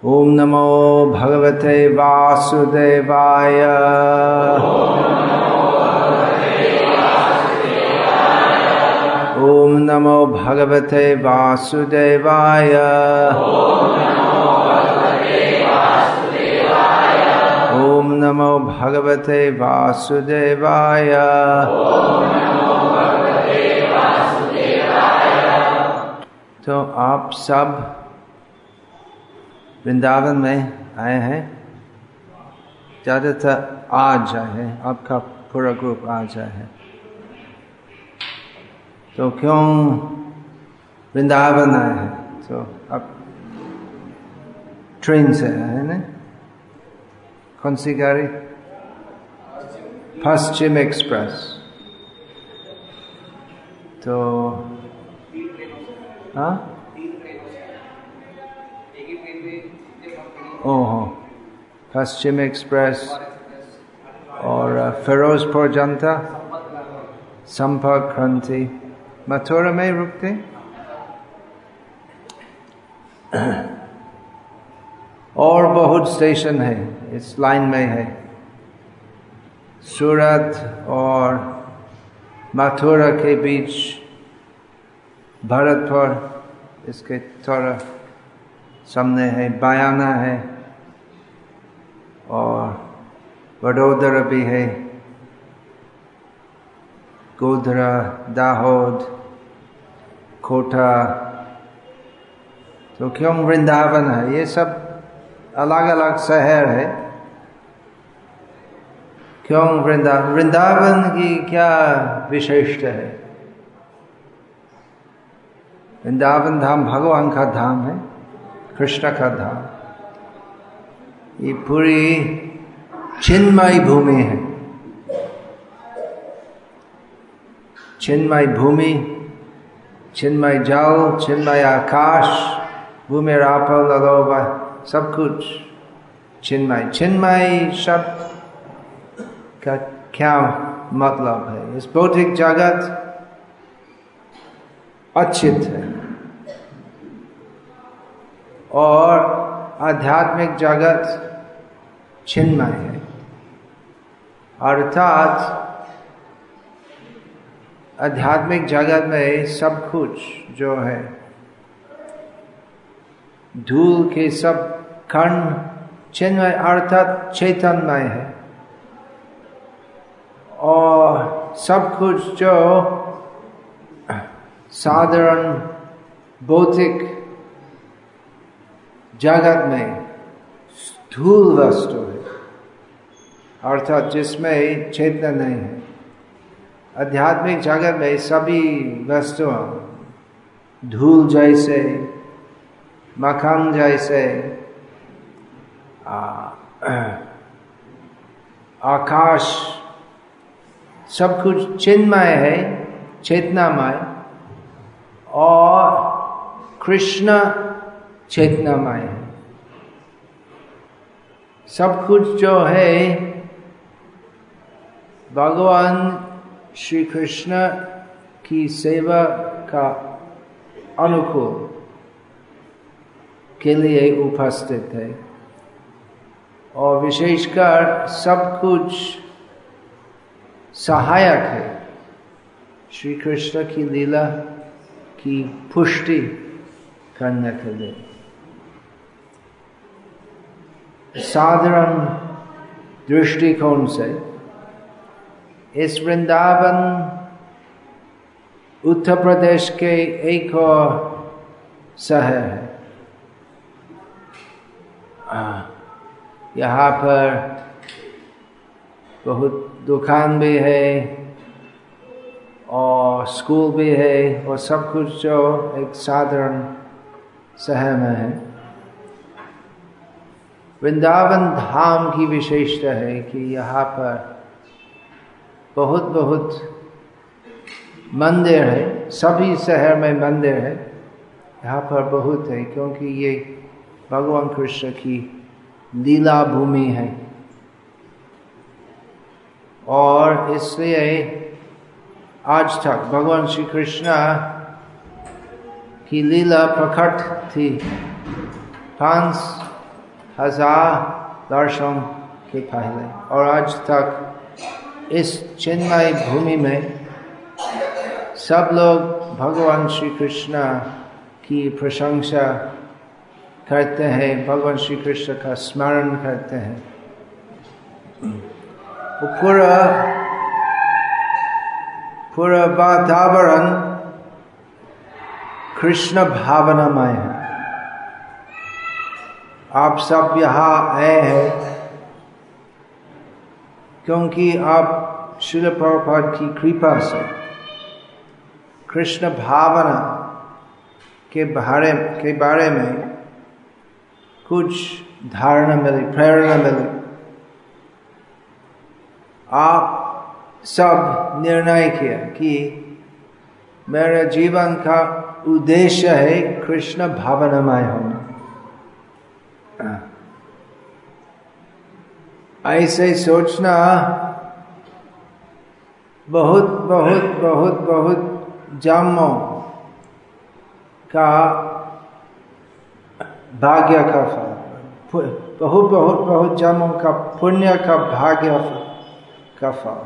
ओम नमो भगवते वासुदेवाय। ओम नमो भगवते वासुदेवाय। ओम नमो भगवते वासुदेवाय। तो आप सब वृंदावन में आए हैं, ज़्यादातर आज आए हैं, आपका पूरा ग्रुप आज आए हैं। तो क्यों वृंदावन आए हैं? तो अब ट्रेन से आए हैं ना? कौन सी गाड़ी? पश्चिम एक्सप्रेस। तो हाँ, ओहो, पश्चिम एक्सप्रेस और फिरोजपुर जनता, संपर्क क्रांति, मथुरा में रुकते। और बहुत स्टेशन है इस लाइन में है। सूरत और मथुरा के बीच भरतपुर, इसके थोड़ा सामने है बयाना है, और वडोदरा भी है, गोधरा, दाहोद, कोटा। तो क्यों वृंदावन है? ये सब अलग अलग शहर है। क्यों वृंदावन? वृंदावन की क्या विशेषता है? वृंदावन धाम भगवान का धाम है, कृष्ण का धाम। ये पूरी चिन्मय भूमि है। चिन्मय भूमि, चिन्मय जल, चिन्मय आकाश, भूमि रापा ललोबा, सब कुछ चिन्मय। चिन्मय शब्द का क्या मतलब है? इस भौतिक जगत अचित है और आध्यात्मिक जगत चिन्मय है। अर्थात आध्यात्मिक जगत में सब कुछ जो है, धूल के सब कण चिन्मय अर्थात चैतन्यमय है, और सब कुछ जो साधारण भौतिक जगत में स्थूल वस्तु है, अर्थात जिसमें चेतना नहीं है। आध्यात्मिक जगत में सभी वस्तुओं, धूल जैसे, मकान जैसे, आकाश, सब कुछ चिन्मय है, चेतनामय, और कृष्ण चेतनामय है। सब कुछ जो है भगवान श्री कृष्ण की सेवा का अनुकूल के लिए उपस्थित है, और विशेषकर सब कुछ सहायक है श्री कृष्ण की लीला की पुष्टि करने के लिए। साधारण दृष्टिकोण से इस वृंदावन उत्तर प्रदेश के एक और शहर है। यहाँ पर बहुत दुकान भी है और स्कूल भी है, और सब कुछ जो एक साधारण शहर में है। वृंदावन धाम की विशेषता है कि यहाँ पर बहुत बहुत मंदिर है। सभी शहर में मंदिर है, यहाँ पर बहुत है, क्योंकि ये भगवान कृष्ण की लीला भूमि है, और इसलिए आज तक भगवान श्री कृष्ण की लीला प्रकट थी 1000 वर्षों के पहले, और आज तक इस चिन्मय भूमि में सब लोग भगवान श्री कृष्ण की प्रशंसा करते हैं, भगवान श्री कृष्ण का स्मरण करते हैं। पूरा वातावरण कृष्ण भावनामय है। आप सब यहाँ आए हैं क्योंकि आप श्रील प्रभुपाद की कृपा से कृष्ण भावना के बारे में कुछ धारणा मिली, प्रेरणा मिली। आप सब निर्णय किया कि मेरा जीवन का उद्देश्य है कृष्ण भावनामय होना। ऐसे सोचना बहुत बहुत बहुत बहुत जन्मों का भाग्य का फल, बहुत बहुत बहुत जन्मों का पुण्य का भाग्य का फल।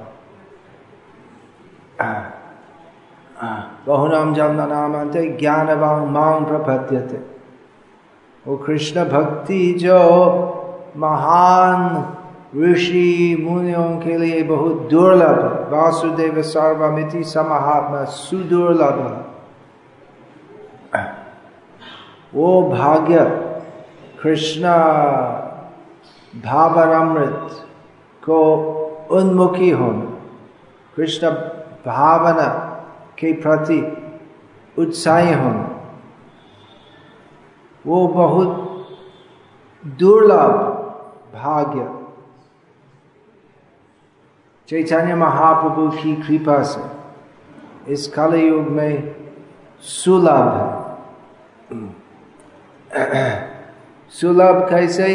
बहुनाम जन्मनामन्ते ज्ञानवान् मां प्रपद्यते। वो कृष्ण भक्ति जो महान ऋषि मुनियों के लिए बहुत दुर्लभ है। वासुदेव सर्वमिति समहात्मा सुदुर्लभ है। वो भाग्य कृष्ण भावनामृत को उन्मुखी होना, कृष्ण भावना के प्रति उत्साही होना, वो बहुत दुर्लभ भाग्य चैतन्य महाप्रभु की कृपा से इस कलयुग में सुलभ है। सुलभ कैसे?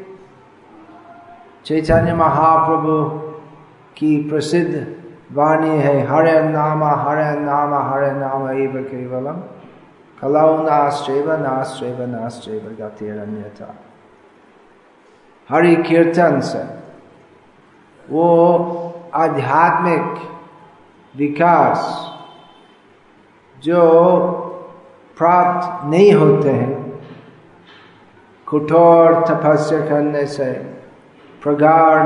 चैतन्य महाप्रभु की प्रसिद्ध वाणी है, हरे नाम हरे नाम एव केवलम कलौ नास्त्यैव नास्त्यैव नास्त्यैव गतिरन्यथा। हरि कीर्तन से वो आध्यात्मिक विकास जो प्राप्त नहीं होते हैं कठोर तपस्या करने से, प्रगाढ़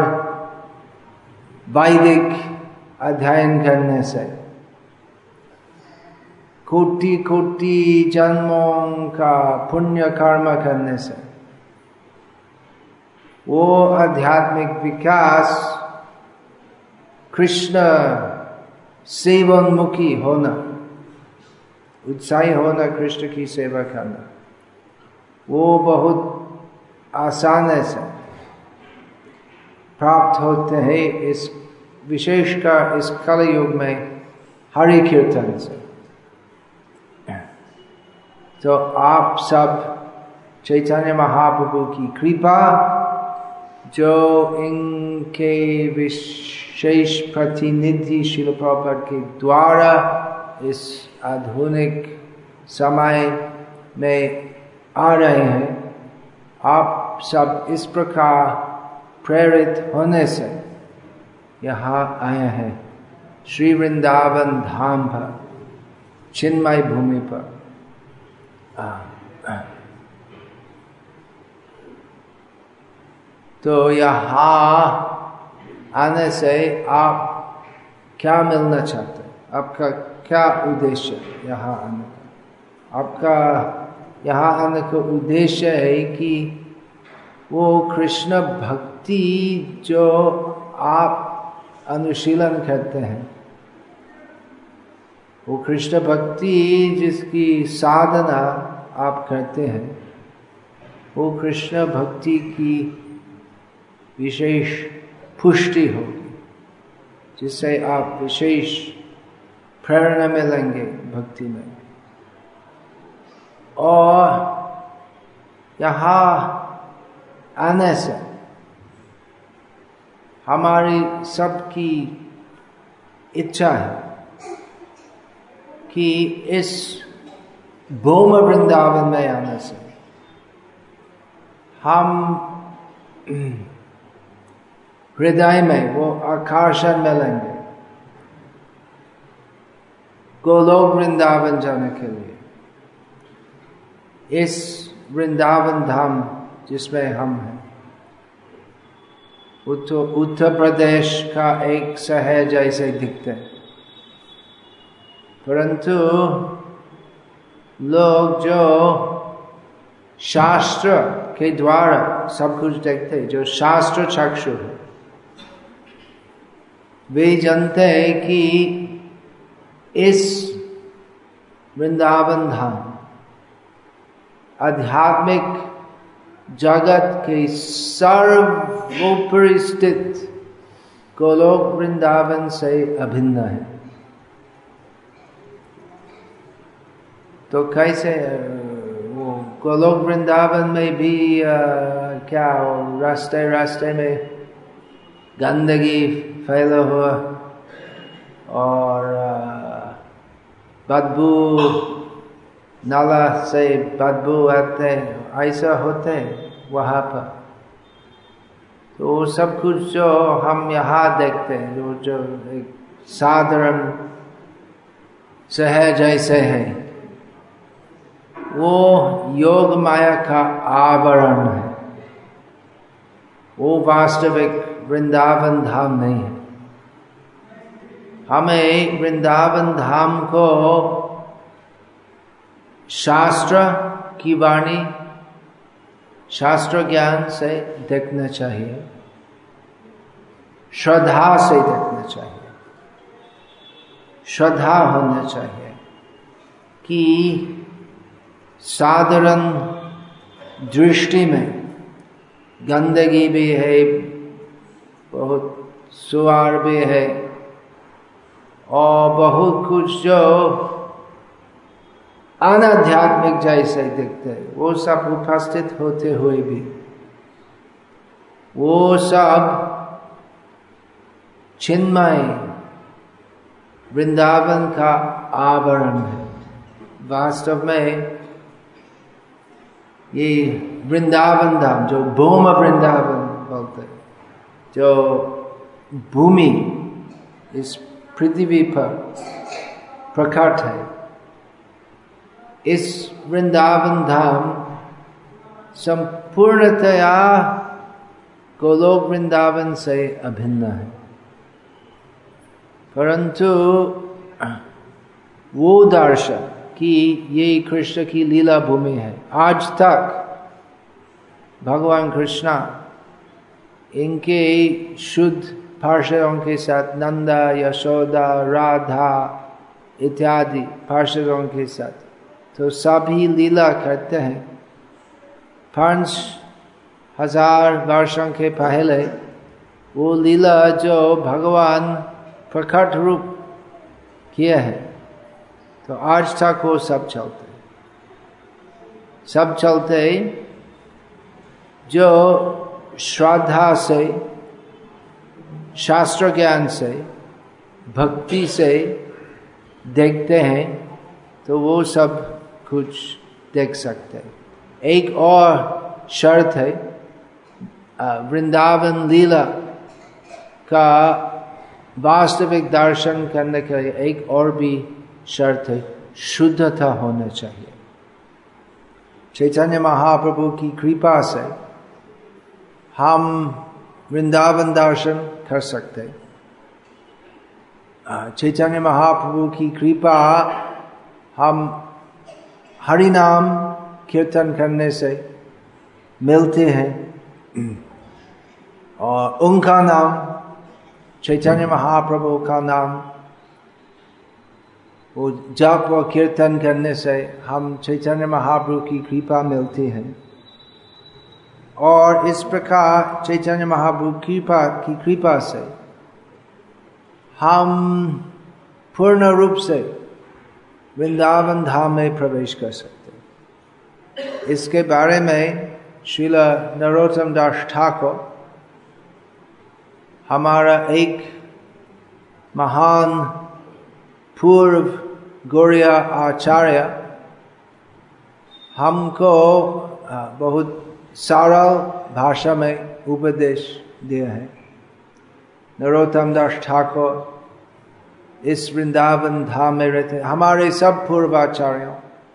वैदिक अध्ययन करने से, कोटि कोटि जन्मों का पुण्य कर्म करने से, वो आध्यात्मिक विकास कृष्ण सेवोन्मुखी होना, उत्साही होना, कृष्ण की सेवा करना, वो बहुत आसान से प्राप्त होते हैं इस विशेषकर इस कलयुग में हरि कीर्तन से। तो आप सब चैतन्य महाप्रभु की कृपा जो इनके विशेष प्रतिनिधि श्रील प्रभुपाद के द्वारा इस आधुनिक समय में आ रहे हैं, आप सब इस प्रकार प्रेरित होने से यहाँ आए हैं श्री वृंदावन धाम पर, चिन्मय भूमि पर। तो यहाँ आने से आप क्या मिलना चाहते हैं? आपका क्या उद्देश्य है यहाँ आने का? आपका यहाँ आने का उद्देश्य है कि वो कृष्ण भक्ति जो आप अनुशीलन करते हैं, वो कृष्ण भक्ति जिसकी साधना आप करते हैं, वो कृष्ण भक्ति की विशेष पुष्टि होगी, जिससे आप विशेष प्रेरणा मिलेंगे भक्ति में। और यहाँ आने से हमारी सबकी इच्छा है कि इस भूम वृंदावन में आने से हम हृदय में वो आकर्षण मिलेंगे गोलोक वृंदावन जाने के लिए। इस वृंदावन धाम जिसमें हम हैं, उत्तर प्रदेश का एक शहर जैसे दिखते हैं, परंतु लोग जो शास्त्र के द्वारा सब कुछ देखते हैं, जो शास्त्र चक्षु है, वे जानते हैं कि इस वृंदावन धाम आध्यात्मिक जगत के सर्वोपरि स्थित गोलोक वृंदावन से अभिन्न है। तो कैसे वो गोलोक वृंदावन में भी क्या रास्ते रास्ते में गंदगी फैला हुआ और बदबू, नाला से बदबू आते, ऐसा होते वहाँ पर। तो सब कुछ जो हम यहाँ देखते हैं, जो एक साधारण शहर जैसे है, वो योग माया का आवरण है, वो वास्तविक वृंदावन धाम नहीं है। हमें वृंदावन धाम को शास्त्र की वाणी, शास्त्र ज्ञान से देखना चाहिए, श्रद्धा से देखना चाहिए। श्रद्धा होना चाहिए कि साधारण दृष्टि में गंदगी भी है, बहुत सुवार भी है और बहुत कुछ जो अनाध्यात्मिक जैसे दिखते हैं, वो सब उपस्थित होते हुए भी वो सब चिन्मय वृंदावन का आवरण है। वास्तव में ये वृंदावन धाम, जो भूम वृंदावन बोलते हैं, जो भूमि इस पृथ्वी पर प्रकट है, इस वृंदावन धाम संपूर्णतया गोलोक वृंदावन से अभिन्न है। परंतु वो दर्शन कि ये कृष्ण की लीला भूमि है, आज तक भगवान कृष्णा इनके शुद्ध पार्षदों के साथ, नंदा, यशोदा, राधा इत्यादि पार्षदों के साथ, तो सभी लीला करते हैं। 5000 वर्षों के पहले वो लीला जो भगवान प्रकट रूप किया है, तो आज तक वो सब चलते जो श्रद्धा से, शास्त्र ज्ञान से, भक्ति से देखते हैं, तो वो सब कुछ देख सकते हैं। एक और शर्त है, वृंदावन लीला का वास्तविक दर्शन करने के लिए एक और भी शर्त है, शुद्धता होना चाहिए। चैतन्य महाप्रभु की कृपा से हम वृंदावन दर्शन कर सकते हैं। चैतन्य महाप्रभु की कृपा हम हरि नाम कीर्तन करने से मिलते हैं, और उनका नाम, चैतन्य महाप्रभु का नाम, वो जप व कीर्तन करने से हम चैतन्य महाप्रभु की कृपा मिलती है। और इस प्रकार चैतन्य महाप्रभु की कृपा से हम पूर्ण रूप से वृंदावन धाम में प्रवेश कर सकते हैं। इसके बारे में श्रील नरोत्तम दास ठाकुर, हमारा एक महान पूर्व गौड़िया आचार्य, हमको बहुत सरल भाषा में उपदेश दिया है। नरोत्तम दास ठाकुर इस वृंदावन धाम में रहते, हमारे सब पूर्वाचार्यों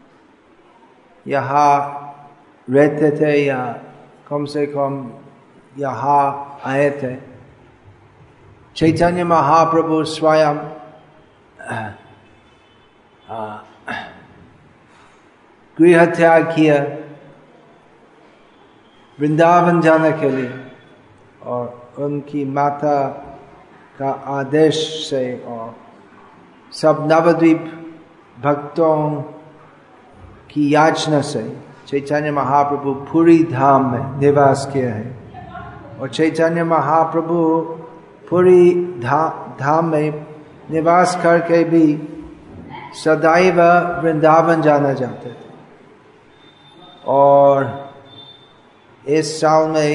यहाँ रहते थे या कम से कम यहाँ आए थे। चैतन्य महाप्रभु स्वयं गृह त्याग किया वृंदावन जाने के लिए, और उनकी माता का आदेश से और सब नवद्वीप भक्तों की याचना से चैतन्य महाप्रभु पुरी धाम में निवास किए हैं। और चैतन्य महाप्रभु पुरी धाम में निवास करके भी सदैव वृंदावन जाना चाहते थे। और इस साल में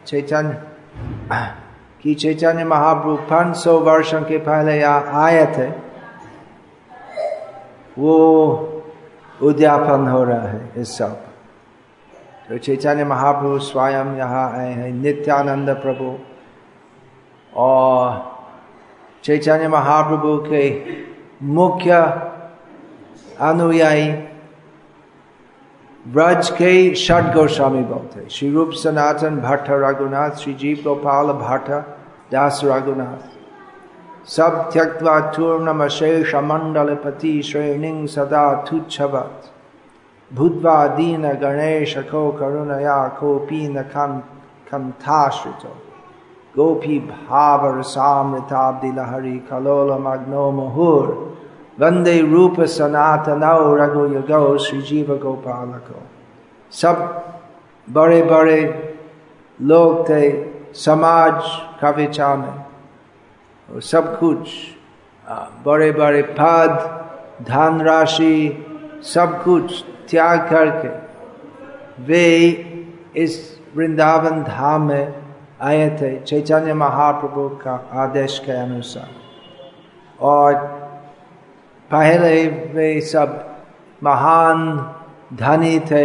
चैतन्य महाप्रभु 500 वर्षों के पहले यहाँ आए थे, वो उद्यापन हो रहा है इस साल। तो चैतन्य महाप्रभु स्वयं यहाँ आए हैं, नित्यानंद प्रभु और चैतन्य महाप्रभु के मुख्य अनुयायी ब्रज के षड गोस्वामी बहुत है। श्री रूप सनातन भट्ट रघुनाथ, श्री जीव गोपाल भट्ट दास रघुनाथ, सब त्यक्त्वा चूर्णमशेष मंडलपति श्रेणिं सदा तुच्छवत् भूत्वा दीन गणेश को करुणया कोपी न कंठाश्रितो गोपी भाव रसामृताब्दि लहरी कलोल मग्नो मुहुर वंदे रूप सनातनौ रघुयुगौ श्री जीव गोपालको। सब बड़े बड़े लोग थे समाज का विचार में, और सब कुछ बड़े बड़े पद धनराशि सब कुछ त्याग करके वे इस वृंदावन धाम में आए थे चैतन्य महाप्रभु का आदेश के अनुसार। और पहले वे सब महान धनी थे,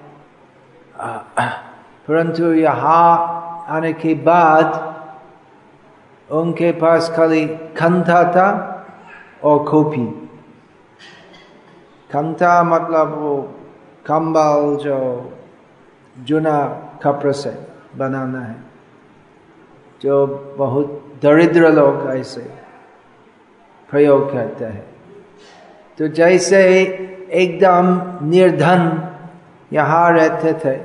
परंतु यहाँ आने के बाद उनके पास खाली खंता था और खोपी। खंता मतलब वो कंबल जो जुना कपड़े से बनाना है, जो बहुत दरिद्र लोग ऐसे प्रयोग करते हैं। तो जैसे एकदम निर्धन यहाँ रहते थे,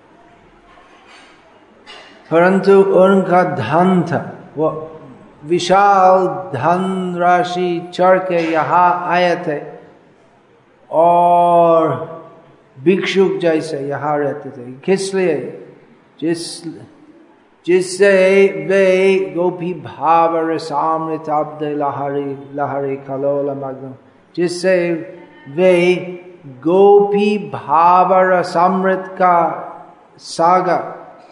परंतु उनका धन था, वो विशाल धन राशि चढ़ के यहाँ आए थे और भिक्षुक जैसे यहाँ रहते थे। किसलिए? जिससे वे गोपी भाव रसामृताब्द लहरी कलोल मग्न, जिससे वे गोपी भाव रसामृत का सागर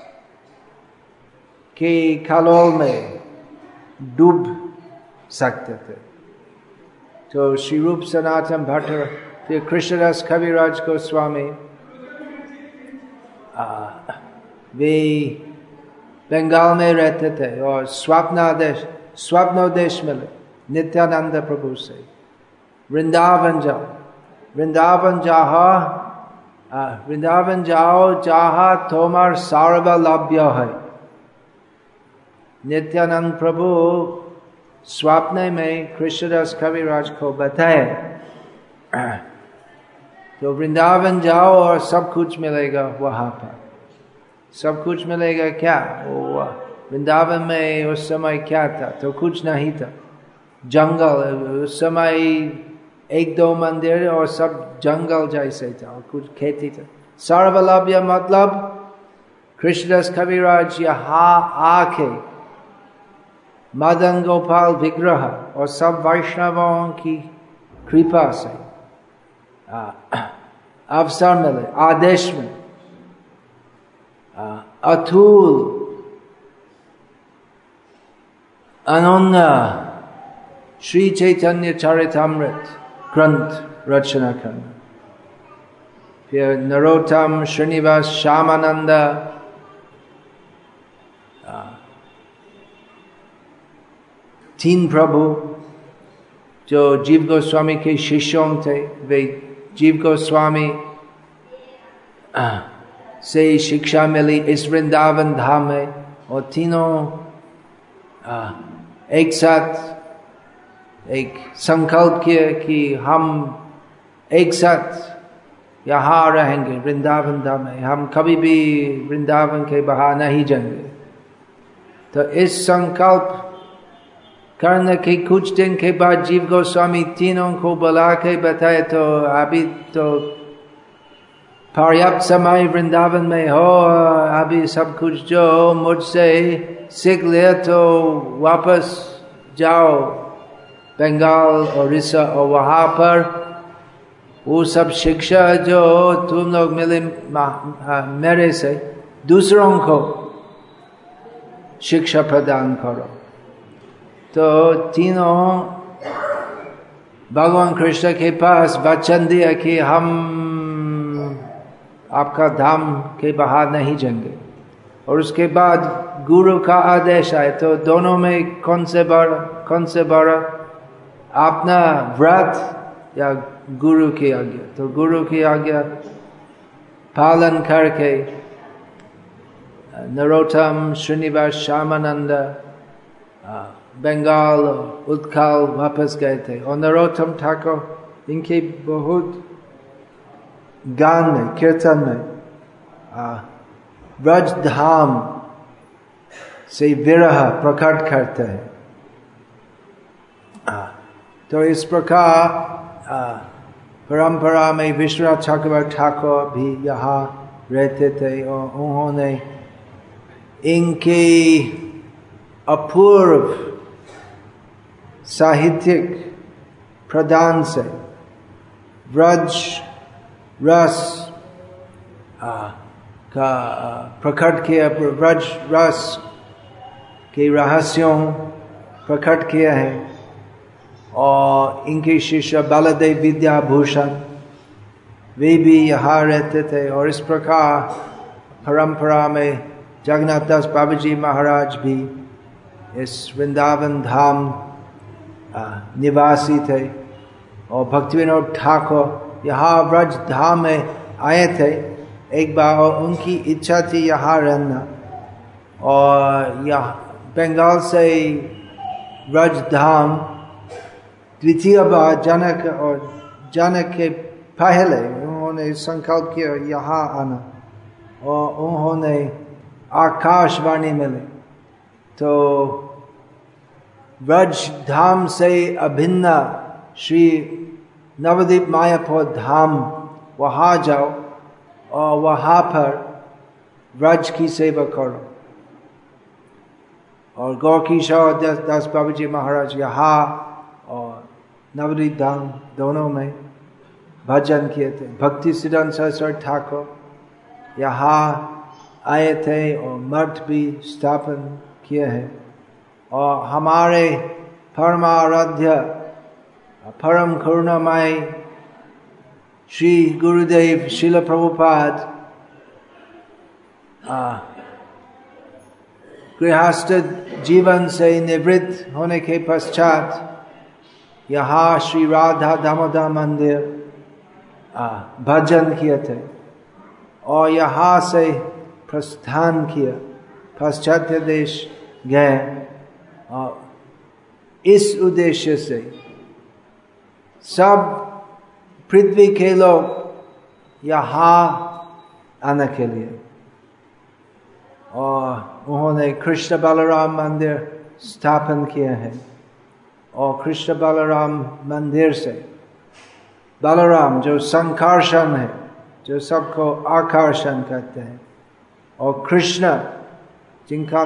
के कलोल में डूब सकते थे। तो श्री रूप सनातन भट्ट, फिर कृष्णदास कविराज गोस्वामी, वे बंगाल में रहते थे और स्वप्नोदेश मिले नित्यानंद प्रभु से, वृंदावन जाओ जहाँ तुम्हार सर्वलभ्य है। नित्यानंद प्रभु स्वप्न में कृष्णदास कविराज को बताए, तो वृंदावन जाओ और सब कुछ मिलेगा वहां पर। सब कुछ मिलेगा क्या? वृंदावन में उस समय क्या था? तो कुछ नहीं था, जंगल। उस समय 1-2 मंदिर और सब जंगल जैसे था, और कुछ खेती था। सर्वलभ्य मतलब कृष्णदास कविराज यहाँ आके मदन गोपाल विग्रह और सब वैष्णवों की कृपा से अवसर मिले, आदेश में अतुल अनन्य श्री चैतन्य चरितामृत ग्रंथ रचना करना। फिर नरोत्तम, श्रीनिवास, श्यामानंद, तीन प्रभु जो जीव गोस्वामी के शिष्यों थे, वे जीव गोस्वामी से शिक्षा मिली इस वृंदावन धाम में, और तीनों एक साथ एक संकल्प किए कि हम एक साथ यहाँ रहेंगे वृंदावन धाम में, हम कभी भी वृंदावन के बाहर नहीं जाएंगे। तो इस संकल्प करने के कुछ दिन के बाद जीव गोस्वामी तीनों को बुला के बताए, तो अभी तो पर्याप्त समय वृंदावन में हो, अभी सब कुछ जो मुझसे सीख लिया तो वापस जाओ बंगाल और उड़ीसा, और वहाँ पर वो सब शिक्षा जो तुम लोग मिले मेरे से दूसरों को शिक्षा प्रदान करो। तो तीनों भगवान कृष्ण के पास वचन दिया कि हम आपका धाम के बाहर नहीं जाएंगे। और उसके बाद गुरु का आदेश आए, तो दोनों में कौन से बड़ा अपना व्रत या गुरु की आज्ञा? तो गुरु की आज्ञा पालन करके नरोत्तम, श्रीनिवास, श्यामानंद बंगाल उत्कल वापस गए थे। और नरोत्तम ठाकुर इनके बहुत गान में, कीर्तन में ब्रज धाम से विरह प्रकट करते हैं। तो इस प्रकार परंपरा में विश्वनाथ चक्रवर्ती ठाकुर भी यहाँ रहते थे, और उन्होंने इनके अपूर्व साहित्यिक प्रदान से ब्रज रस का प्रकट किया, ब्रज रस के रहस्यों प्रकट किया है। और इनके शिष्य बलदेव विद्याभूषण वे भी यहाँ रहते थे। और इस प्रकार परंपरा में जगन्नाथ दास बाबाजी महाराज भी इस वृंदावन धाम निवासी थे। और भक्तिविनोद ठाकुर यहाँ ब्रज धाम में आए थे एक बार, और उनकी इच्छा थी यहाँ रहना। और यहाँ बंगाल से ब्रज धाम द्वितीय बार जाने के पहले उन्होंने संकल्प किया यहाँ आना, और उन्होंने आकाशवाणी मिली। तो ब्रज धाम से अभिन्न श्री नवद्वीप मायापुर धाम, वहाँ जाओ और वहाँ पर ब्रज की सेवा करो। और गौरकिशोर दास बाबाजी महाराज यहाँ और नवद्वीप धाम दोनों में भजन किए थे। भक्ति सिद्धांत सरस्वती ठाकुर यहाँ आए थे और मठ भी स्थापन किए हैं। और हमारे परमाराध्य परम करुणामय श्री गुरुदेव श्रील प्रभुपाद गृहस्थ जीवन से निवृत्त होने के पश्चात यहाँ श्री राधा दामोदर मंदिर भजन किए थे, और यहाँ से प्रस्थान किया, पाश्चात्य देश गए। और इस उद्देश्य से सब पृथ्वी के लोग यहाँ आने के लिए, और उन्होंने कृष्ण बलराम मंदिर स्थापन किए हैं। और कृष्ण बलराम मंदिर से बलराम जो संकर्षण है, जो सबको आकर्षण करते हैं, और कृष्ण जिनका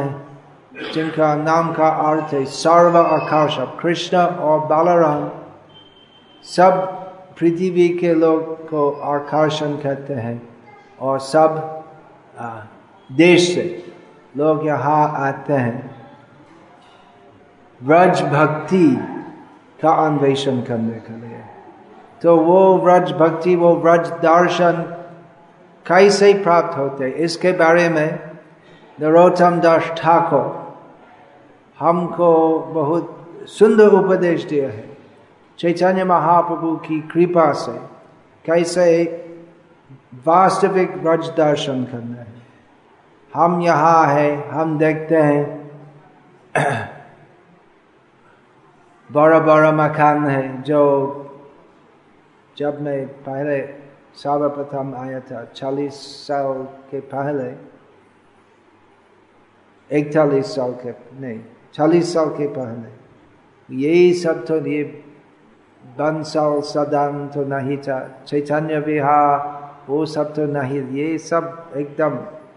नाम का अर्थ है सर्व आकर्षक, कृष्ण और बलराम सब पृथ्वी के लोग को आकर्षण करते हैं। और सब देश से लोग यहाँ आते हैं ब्रज भक्ति का अन्वेषण करने के लिए। तो वो व्रज भक्ति, वो व्रज दर्शन कैसे प्राप्त होते, इसके बारे में नरोत्तम दास ठाकुर हमको बहुत सुंदर उपदेश दिया है। चैतन्य महाप्रभु की कृपा से कैसे वास्तविक व्रज दर्शन करना है। हम यहाँ है, हम देखते हैं बड़ा बड़ा मकान है, जो जब मैं पहले सर्वप्रथम आया था 40 साल के पहले, 41 साल के नहीं 40 साल के पहले, यही सब तो ये बंसल सदन तो नहीं था, चैतन्य विहार वो सब तो नहीं, ये सब एकदम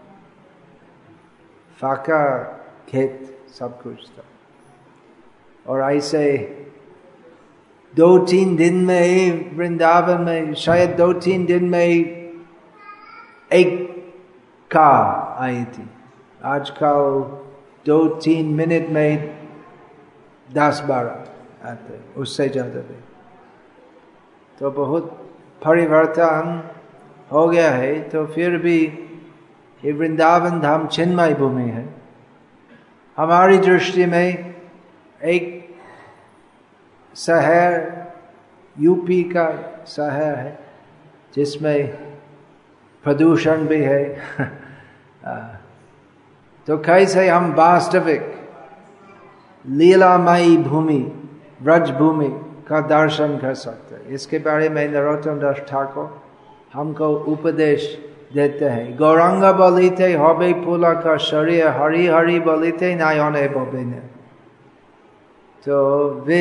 फाका खेत सब कुछ था। और ऐसे 2-3 दिन में वृंदावन में, शायद 2-3 दिन में एक कार आई थी। आजकल 2-3 मिनट में 10-12 आते, उससे ज्यादा भी। तो बहुत परिवर्तन हो गया है। तो फिर भी ये वृंदावन धाम चिन्मय भूमि है। हमारी दृष्टि में एक शहर, यूपी का शहर है जिसमें प्रदूषण भी है। तो कैसे हम वास्तविक लीलामयी भूमि, व्रज भूमि का दर्शन कर सकते हैं, इसके बारे में नरोत्तम दास ठाकुर हमको उपदेश देते हैं। गौरांग बलिते हबे पुलक शरीर, हरि हरि बलिते नयने बबिने। तो वे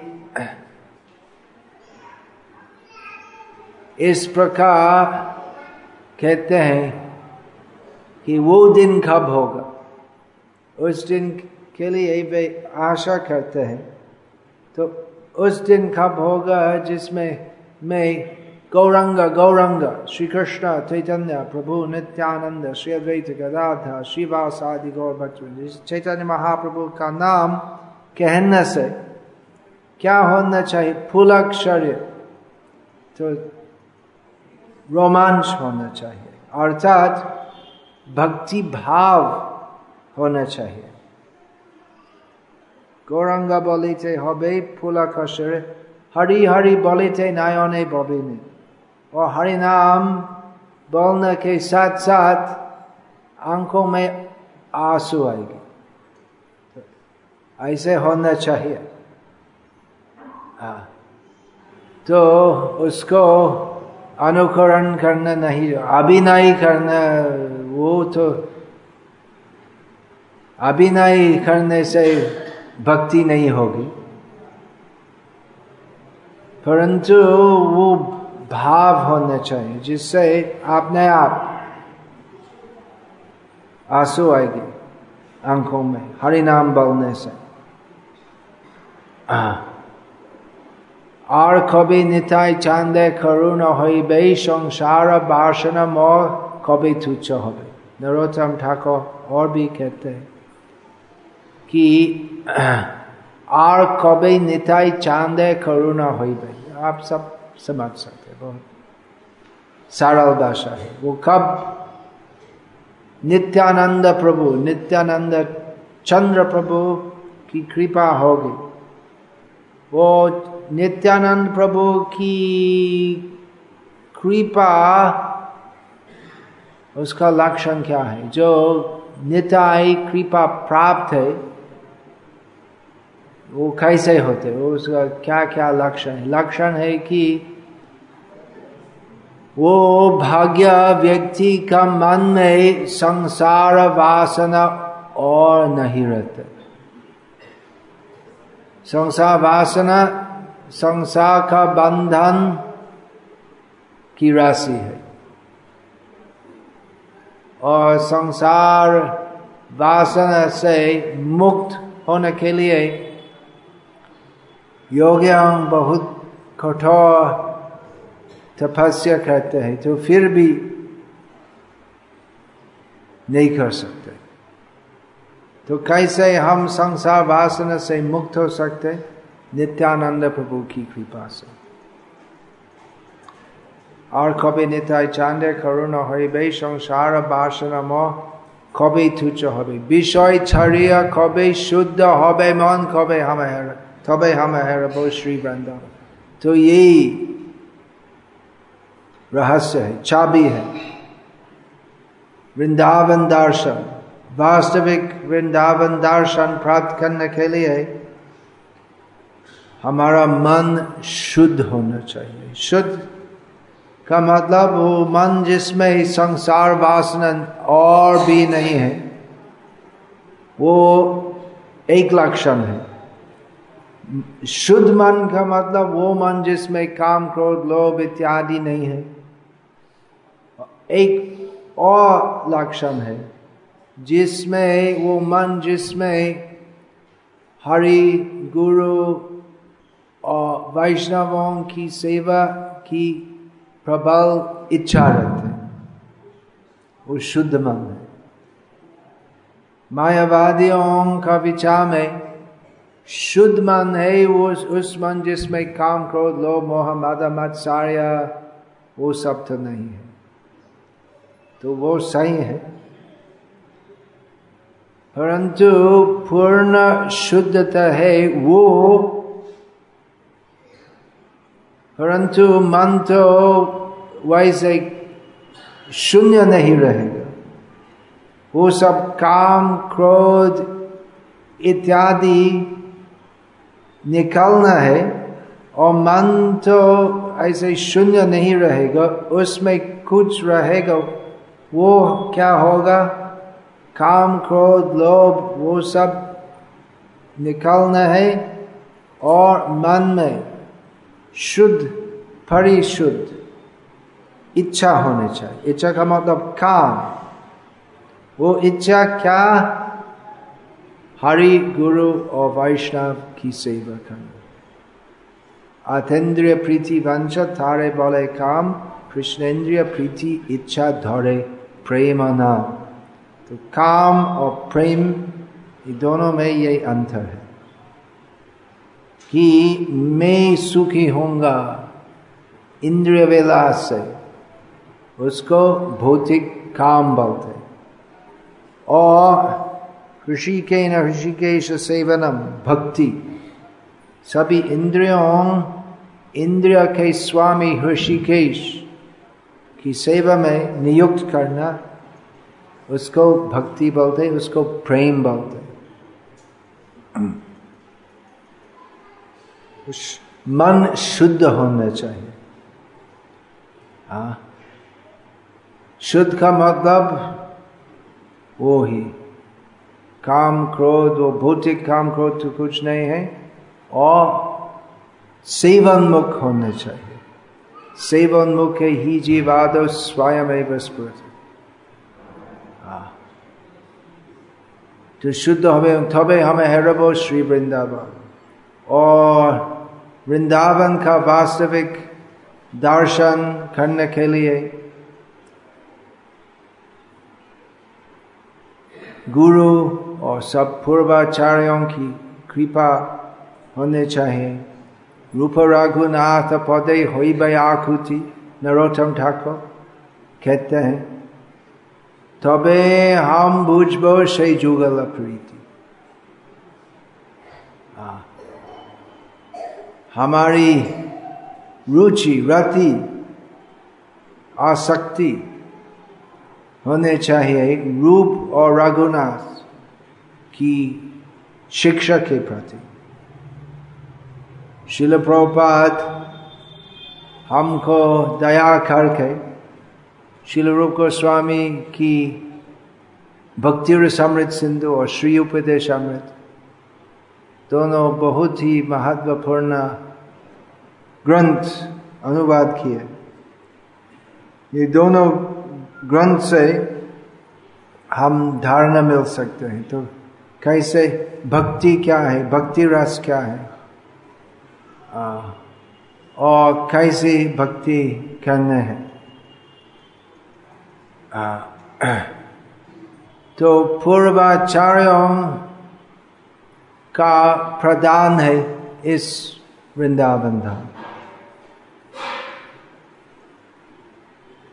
इस प्रकार कहते हैं कि वो दिन कब होगा, उस दिन के लिए वे आशा करते हैं। तो उस दिन कब होगा जिसमें मैं गौरंग श्री कृष्ण चैतन्य प्रभु नित्यानंद श्री अद्वैत गदाधर श्रीवासादि गौर भक्त चैतन्य महाप्रभु का नाम कहने से क्या होना चाहिए? पुलक शरीर, तो रोमांच होना चाहिए, अर्थात भक्ति भाव होना चाहिए। गौरंग बलिते हबे पुलक शरीर, हरि हरि बलिते नयने बबिने। और हरि नाम बोलने के साथ साथ आंखों में आंसू आएगी, तो ऐसे होना चाहिए। तो उसको अनुकरण करना नहीं, अभिनय करना, वो तो अभिनय करने से भक्ति नहीं होगी, परंतु वो भाव होना चाहिए जिससे अपने आप आंसू आएगी आंखों में हरि नाम बोलने से। और कभी निताय चांदे करुण हईबे संसार बासना मोह कभी तुच्छ होबे। नरोत्तम ठाकुर और भी कहते हैं कि और कभी निताय चांदे करुण हईबे। आप सब समझ सकते, बहुत सरल भाषा है। वो कब नित्यानंद प्रभु, नित्यानंद चंद्र प्रभु की कृपा होगी। वो नित्यानंद प्रभु की कृपा, उसका लक्षण क्या है? जो निताय कृपा प्राप्त है वो कैसे होते, वो उसका क्या क्या लक्षण है? लक्षण है कि वो भाग्य व्यक्ति का मन में संसार वासना और नहीं रहते। संसार वासना संसार का बंधन की राशि है, और संसार वासना से मुक्त होने के लिए योगियां बहुत कठोर तपस्या करते हैं, तो फिर भी नहीं कर सकते। तो कैसे हम संसार वासना से मुक्त हो सकते? नित्यानंद प्रभु की कृपा से। আর কবে নিতাই চাঁদে করুণা হইবে, সংসার বাসনা মোহ কবে তুচ্ছ হবে, বিষয় ছাড়িয়া কবে शुद्ध হবে मन, কবে তবে हमें हेरबो श्री वृंदावन। तो यही रहस्य है, चाबी है वृंदावन दर्शन। वास्तविक वृंदावन दर्शन प्राप्त करने के लिए हमारा मन शुद्ध होना चाहिए। शुद्ध का मतलब वो मन जिसमें संसार वासना और भी नहीं है, वो एक लक्षण है। शुद्ध मन का मतलब वो मन जिसमें काम क्रोध लोभ इत्यादि नहीं है। एक और लक्षण है जिसमें वो मन जिसमें हरि गुरु और वैष्णवों की सेवा की प्रबल इच्छा रहती है, वो शुद्ध मन है। मायावादियों का विचार में शुद्ध मन है वो उस मन जिसमें काम क्रोध लोभ मोह मद मत्सर्य वो सब तो नहीं है, तो वो सही है। परंतु पूर्ण शुद्धता है वो, परंतु मन तो वैसे शून्य नहीं रहेगा। वो सब काम क्रोध इत्यादि निकालना है, और मन तो ऐसे शून्य नहीं रहेगा, उसमें कुछ रहेगा। वो क्या होगा? काम क्रोध लोभ वो सब निकालना है, और मन में शुद्ध परिशुद्ध इच्छा होनी चाहिए। इच्छा का मतलब काम। वो इच्छा क्या? हरि गुरु और वैष्णव की सेवा करना। आतेन्द्रिय प्रीति वंश थारे बोले काम, कृष्णेन्द्रिय प्रीति इच्छा धरे प्रेम नाम। तो काम और प्रेम ये दोनों में यही अंतर है कि मैं सुखी होऊंगा इंद्रिय विलास से, उसको भौतिक काम बोलते, और ऋषिकेन ऋषिकेश सेवनम भक्ति। सभी इंद्रिय के स्वामी ऋषिकेश की सेवा में नियुक्त करना, उसको भक्ति बोलते, उसको प्रेम बोलते। मन शुद्ध होना चाहिए। शुद्ध का मतलब वो ही काम क्रोध, वो भौतिक काम क्रोध तो कुछ नहीं है, और सेवन्मुख होना चाहिए। सेवन्मुख ही जीवादो स्वयमेव स्फुरति। तो शुद्ध হবে तबे हमें हेरबो श्री वृंदावन। और वृंदावन का वास्तविक दर्शन करने के लिए गुरु और सब पूर्वाचार्यों की कृपा होने चाहिए। रूप रघुनाथ पदे होइबे आकुति, नरोत्तम ठाकुर कहते हैं, तबे हम बुझबो से जुगल प्रीति। हमारी रुचि रति आसक्ति होने चाहिए रूप और रघुनाथ की शिक्षा के प्रति। श्रील प्रभुपाद हमको दया करके श्रील रूप गोस्वामी की भक्ति रसामृत सिंधु और श्री उपदेश अमृत दोनों बहुत ही महत्वपूर्ण ग्रंथ अनुवाद किए। ये दोनों ग्रंथ से हम धारणा मिल सकते हैं। तो कैसे भक्ति क्या है, भक्ति रस क्या है, और कैसे भक्ति करना है। तो पूर्वाचार्यों का प्रदान है इस वृंदावन धाम।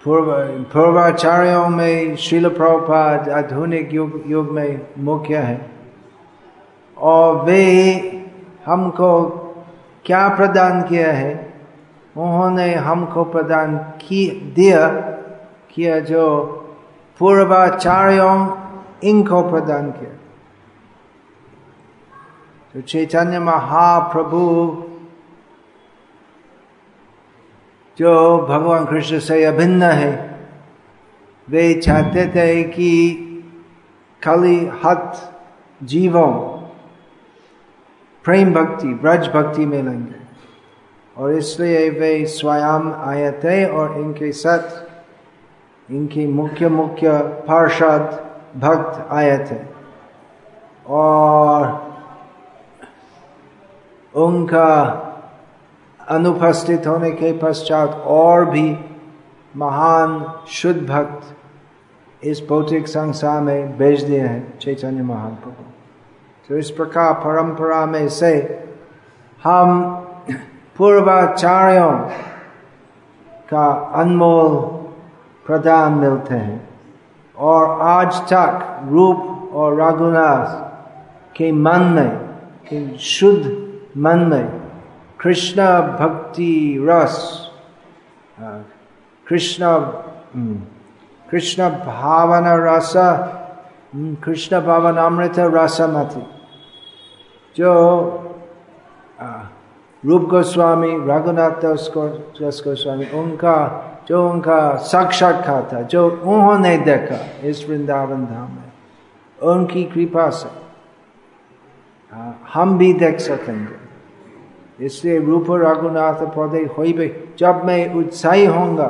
पूर्वाचार्यों में श्रील प्रभुपाद आधुनिक युग में मुख्य है, और वे हमको क्या प्रदान किया है? उन्होंने हमको प्रदान किया जो पूर्वाचार्यों इनको प्रदान किया। तो चैतन्य महाप्रभु जो भगवान कृष्ण से अभिन्न है, वे चाहते थे कि खाली हत जीवों प्रेम भक्ति ब्रज भक्ति में लेंगे, और इसलिए वे स्वयं आए थे और इनके साथ इनके मुख्य पार्षद भक्त आए थे, और उनका अनुपस्थित होने के पश्चात और भी महान शुद्ध भक्त इस भौतिक संसार में भेज दिए हैं चैतन्य महाप्रभु। तो इस प्रकार परंपरा में से हम पूर्वाचार्यों का अनमोल प्रदान मिलते हैं, और आज तक रूप और रघुनाथ के मन में, के शुद्ध मन में कृष्ण भक्ति रस, कृष्ण भावना रस, कृष्ण भावनामृत रसमति, जो रूप गोस्वामी रघुनाथ दास गोस्वामी उनका साक्षात्कार था, जो उन्होंने देखा इस वृंदावन धाम में, उनकी कृपा से हम भी देख सकेंगे। इसलिए रूप रघुनाथ पदे होइबे, जब मैं उत्साही होऊंगा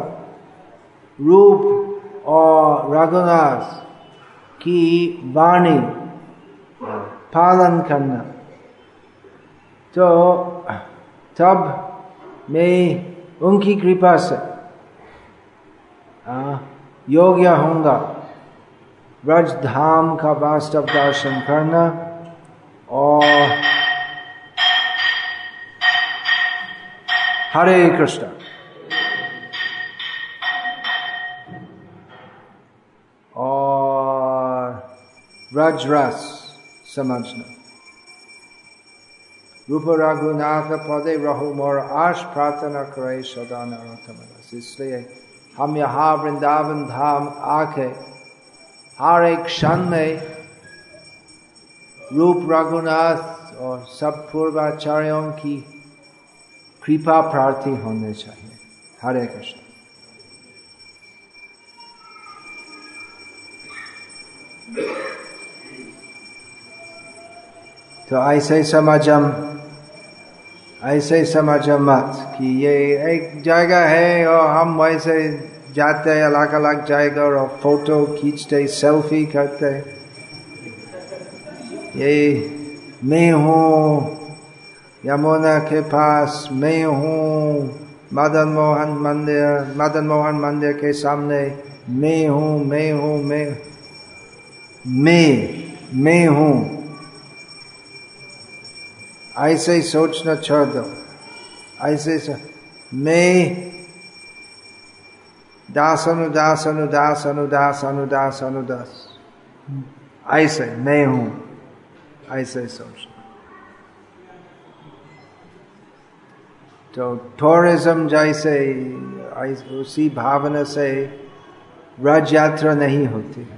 रूप और रघुनाथ की वाणी पालन करना, तो तब मैं उनकी कृपा से योग्य होऊंगा ब्रज धाम का वास्तव दर्शन करना, और हरे कृष्ण। और ब्रज रस समझना, रूप रघुनाथ पदे रहो मोर आश, प्रार्थना करे सदा नरोत्तम रस। इसलिए हम यहाँ वृंदावन धाम आके हर एक क्षण में रूप रघुनाथ और सब पूर्वाचार्यों की कृपा प्रार्थी होने चाहिए। हरे कृष्ण। तो ऐसे समझम मत कि ये एक जगह है और हम वैसे जाते अलग अलग जगह और फोटो खींचते सेल्फी करते, ये मैं हूँ यमुना के पास, मैं हूँ मदन मोहन मंदिर के सामने, मैं हूँ। ऐसे सोचना छोड़ दो। ऐसे मैं दास अनुदास अनुदास अनुदास अनुदास अनुदास, ऐसे मैं हूँ, ऐसे सोचना। तो टूरिज्म जैसे उसी भावना से रथ यात्रा नहीं होती है।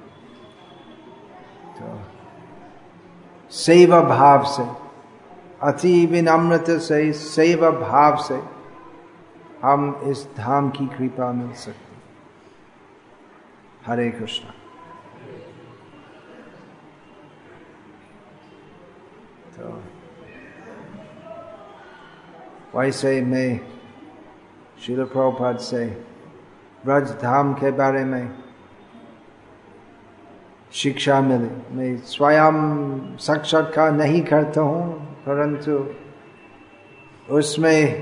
तो सेवा भाव से, अति विनम्रता से, सेवा भाव से हम इस धाम की कृपा मिल सकते। हरे कृष्णा। तो वैसे में श्रील प्रभुपाद से ब्रज धाम के बारे में शिक्षा मिली। मैं स्वयं साक्षात्कार नहीं करता हूँ, परंतु उसमें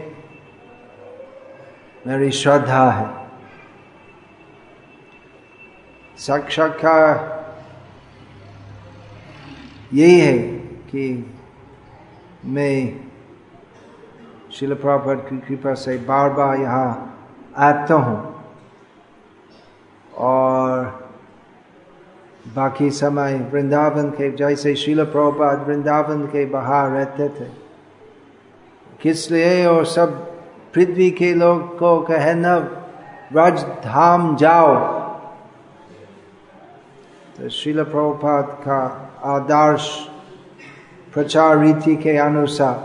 मेरी श्रद्धा है। साक्षात्कार यही है कि मैं श्रील प्रभुपाद की कृपा से बार बार यहाँ आता हूँ और बाकी समय वृंदावन के, जैसे श्रील प्रभुपाद वृंदावन के बाहर रहते थे, किस लिए? और सब पृथ्वी के लोग को कहे न ब्रज धाम जाओ, तो श्रील प्रभुपाद का आदर्श प्रचार रीति के अनुसार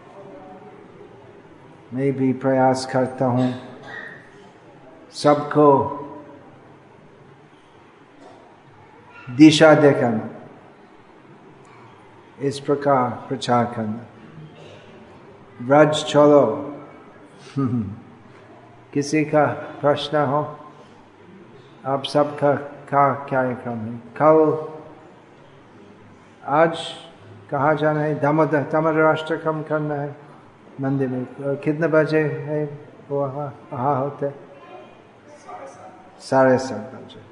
मैं भी प्रयास करता हूँ सबको दिशा दिखाना, इस प्रकार प्रचार करना। ब्रज चलो। किसी का प्रश्न हो? आप सबका कार्यक्रम है कल, आज कहाँ जाना है? दामोदर अष्टकम करना है मंदिर में। कितने बजे है वो वहाँ होते? 7:30 बजे।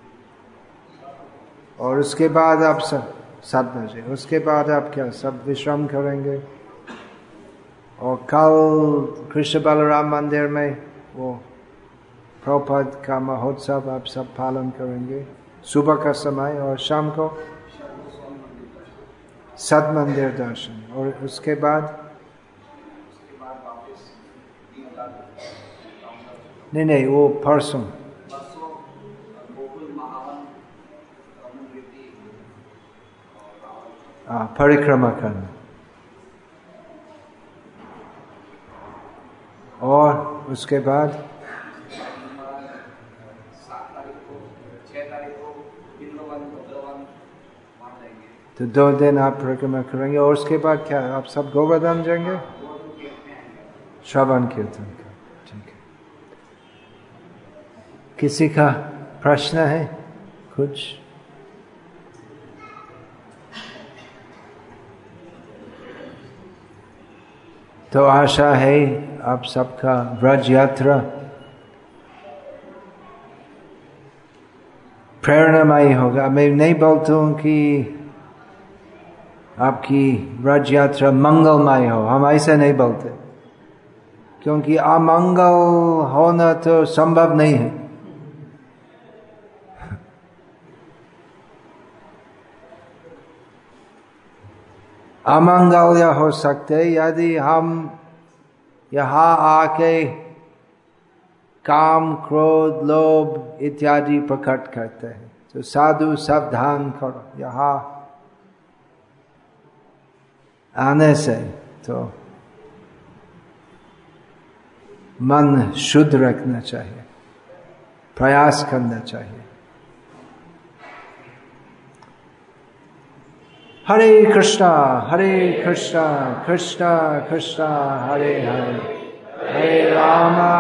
और उसके बाद आप 7 बजे, उसके बाद आप क्या सब विश्राम करेंगे? और कल कृष्ण बलराम मंदिर में वो प्रभुपाद का महोत्सव आप सब पालन करेंगे सुबह का समय, और शाम को सत मंदिर दर्शन, और उसके बाद नहीं वो परसों परिक्रमा करना, और उसके बाद 6 तो 2 दिन आप परिक्रमा करेंगे। और उसके बाद क्या आप सब गोवर्धन जाएंगे? श्रवण कीर्तन का। ठीक है। किसी का प्रश्न है कुछ? तो आशा है आप सबका ब्रज यात्रा प्रेरणामयी होगा। मैं नहीं बोलता हूँ कि आपकी ब्रज यात्रा मंगलमय हो, हम ऐसे नहीं बोलते, क्योंकि अमंगल होना तो संभव नहीं है। अमंगल या हो सकते यदि हम यहाँ आके काम, क्रोध, लोभ इत्यादि प्रकट करते हैं। तो साधु सावधान करो, यहाँ आने से तो मन शुद्ध रखना चाहिए, प्रयास करना चाहिए। हरे कृष्णा कृष्णा कृष्णा हरे हरे, हरे राम